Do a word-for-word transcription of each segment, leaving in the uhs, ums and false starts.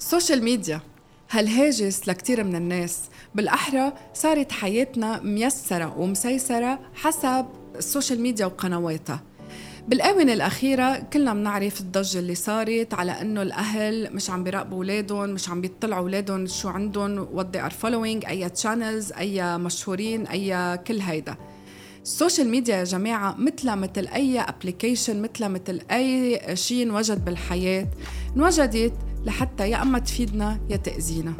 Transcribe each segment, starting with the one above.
السوشيال ميديا هالهاجس لكتير من الناس، بالأحرى صارت حياتنا ميسرة ومسيسرة حسب السوشيال ميديا وقنواتها. بالآونة الأخيرة كلنا منعرف الضجة اللي صارت على أنه الأهل مش عم بيراقبوا أولادهم، مش عم بيطلعوا أولادهم شو عندهم what they are following، أي channels، أي مشهورين، أي كل هيدا. السوشيال ميديا يا جماعة مثل مثل أي ابليكيشن، مثل مثل أي شيء انوجد بالحياة، انوجدت لحتى يا أما تفيدنا يا تأذينا.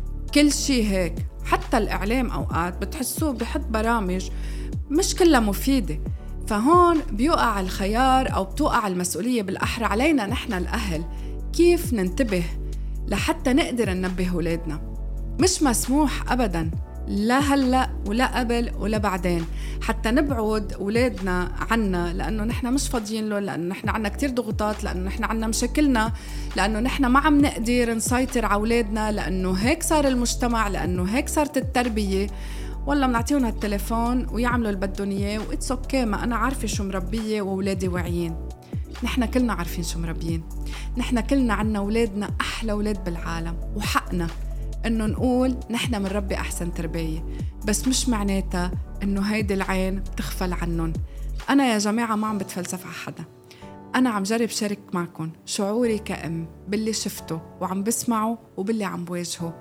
كل شيء هيك، حتى الإعلام أوقات بتحسوه بحط برامج مش كلها مفيدة. فهون بيوقع الخيار أو بتوقع المسؤولية بالأحرى علينا نحن الأهل، كيف ننتبه لحتى نقدر ننبه أولادنا. مش مسموح أبداً، لا هلأ ولا قبل ولا بعدين، حتى نبعد أولادنا عنا، لأنه نحن مش فاضيين له، لأنه نحن عنا كتير ضغوطات، لأنه نحن عنا مشاكلنا، لأنه نحن ما عم نقدر نسيطر على أولادنا، لأنه هيك صار المجتمع، لأنه هيك صارت التربية. والله منعطيهم هالتليفون ويعملوا اللي بدهم إياه وإتس أوكي، ما أنا عارفة شو مربية وأولادي واعيين. نحن كلنا عارفين شو مربيين، نحن كلنا عنا أولادنا أحلى أولاد بالعالم، وحقنا إنه نقول نحن منربي أحسن تربية، بس مش معناتها إنه هيدي العين بتغفل عنهم. أنا يا جماعة ما عم بتفلسف على حدا، أنا عم جرب شارك معكم شعوري كأم باللي شفته وعم بسمعه وباللي عم بواجهه.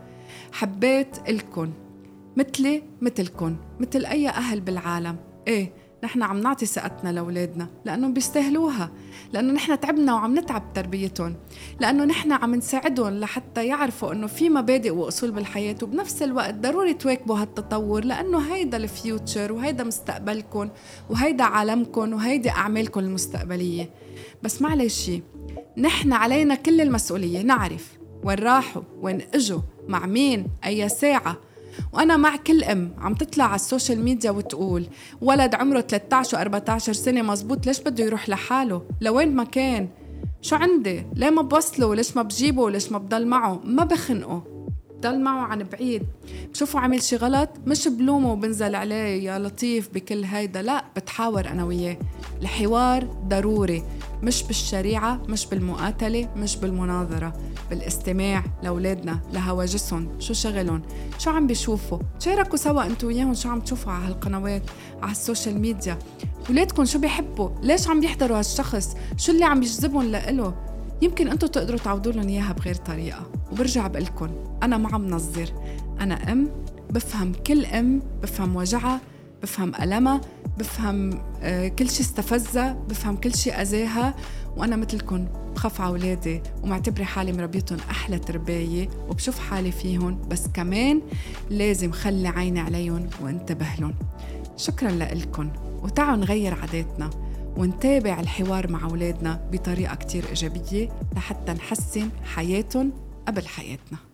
حبيت إلكن مثلي مثلكن، مثل أي أهل بالعالم. إيه، نحن عم نعطي ثقتنا لأولادنا لأنهم بيستاهلوها، لأنه نحن تعبنا وعم نتعب تربيتهم، لأنه نحن عم نساعدهم لحتى يعرفوا أنه في مبادئ وأصول بالحياة، وبنفس الوقت ضروري تواكبوا هالتطور، لأنه هيدا الفيوتشر وهيدا مستقبلكم وهيدا عالمكم وهيدا أعمالكم المستقبلية. بس معلش، نحن علينا كل المسؤولية، نعرف وين راحوا، وين اجوا، مع مين، أي ساعة. وأنا مع كل أم عم تطلع على السوشيال ميديا وتقول ولد عمره ثلاثة عشر وأربعة عشر سنة مزبوط، ليش بده يروح لحاله؟ لوين ما كان؟ شو عندي؟ ليه ما بوصله؟ ليش ما بجيبه؟ ليش ما بضل معه؟ ما بخنقه، بضل معه عن بعيد. بشوفه عمل شي غلط مش بلومه وبنزل عليه يا لطيف بكل هيدا، لا، بتحاور أنا وياه. الحوار ضروري، مش بالشريعة، مش بالمقاتلة، مش بالمناظرة، بالاستماع لأولادنا لهواجسهم، شو شغلهم، شو عم بيشوفوا. تشاركوا سوا انتو وياهم شو عم تشوفوا على هالقنوات، على السوشيال ميديا. ولادكم شو بيحبوا، ليش عم بيحضروا هالشخص، شو اللي عم بيجذبهم لإله. يمكن انتو تقدروا تعودوا لهم اياها بغير طريقة. وبرجع بقلكن أنا ما عم نظر، أنا أم بفهم كل أم، بفهم وجعها، بفهم ألمها، بفهم آه كل شي استفزها، بفهم كل شي أذاها. وأنا مثلكن بخاف على أولادي ومعتبري حالي مربيتهم أحلى تربية، وبشوف حالي فيهم، بس كمان لازم خلي عيني عليهم وانتبه لهم. شكرا لكم، وتعالوا نغير عاداتنا ونتابع الحوار مع أولادنا بطريقة كتير إيجابية لحتى نحسن حياتهم قبل حياتنا.